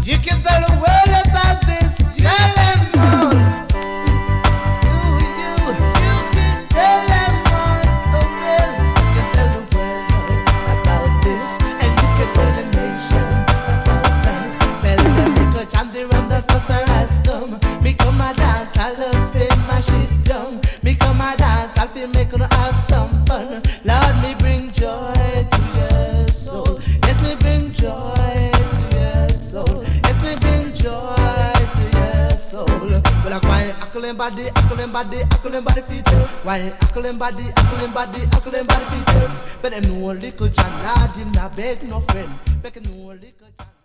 You can tell the world about this. Tell them all. You can tell them all. Oh well, you can tell the world about this, and you can tell the nation about that. Tell them because I'm the rum that's the has come. Me come a dance, I love spin my shit down. Me come a dance, I feel make you have some fun. Lord, me bring joy to your soul. Let me bring joy to your soul. Let me bring joy to your soul. Well, I cry, ackling body, ackling body, ackling body feet. Why ackling body, ackling body, ackling body feet. But I know little John, lad, him not beg no friend. But I know little John.